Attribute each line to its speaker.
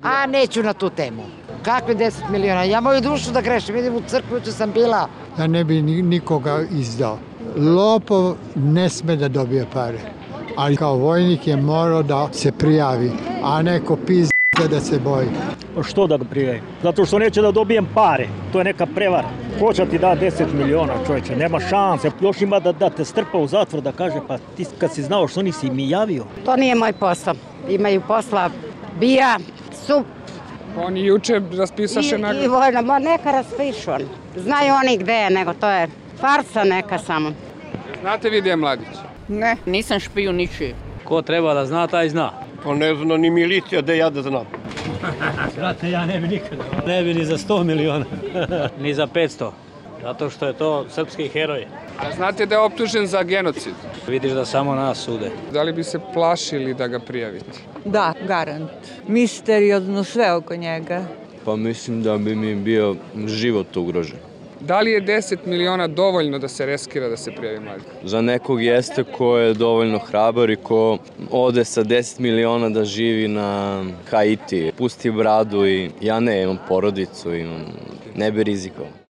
Speaker 1: A neću na tu temu. Kakve 10 miliona? Ja moju dušu da grešim, vidim u crkvu, juče sam bila.
Speaker 2: Ja ne bi nikoga izdao. Lopov ne sme da dobije pare, ali kao vojnik je morao da se prijavi, a neko pizda da se boji.
Speaker 3: Što da ga prijavi? Zato što neće da dobijem pare. To je neka prevara. Ko će ti da 10 miliona, čovječe? Nema šanse. Još ima da te strpa u zatvor, da kaže pa ti kad si znao što nisi mi javio.
Speaker 4: To nije moj posao. Imaju posla bija, sup.
Speaker 5: Oni juče raspisaše na...
Speaker 4: I vojno, ma neka raspišu oni. Znaju oni gde je, nego to je farsa neka samo.
Speaker 5: Znate vi gde je Mladić?
Speaker 6: Ne, nisam špiju ničiji.
Speaker 3: Ko treba da zna, taj zna.
Speaker 7: Pa ne zna ni milicija da ja da znam.
Speaker 3: Brate, ja ne bi nikada. Ne bi ni za 100 miliona. Ni za 500. Zato što je to srpski heroj.
Speaker 5: A znate da je optužen za genocid?
Speaker 3: Vidiš da samo nas sude.
Speaker 5: Da li bi se plašili da ga prijavite?
Speaker 8: Da, garant. Misteriozno sve oko njega.
Speaker 9: Pa mislim da bi mi bio život ugrožen.
Speaker 5: Da li je 10 miliona dovoljno da se reskira da se prijavi Mladić?
Speaker 9: Za nekog jeste ko je dovoljno hrabar i ko ode sa 10 miliona da živi na Haiti, pusti bradu i ja ne, imam porodicu, ne bi rizikovao.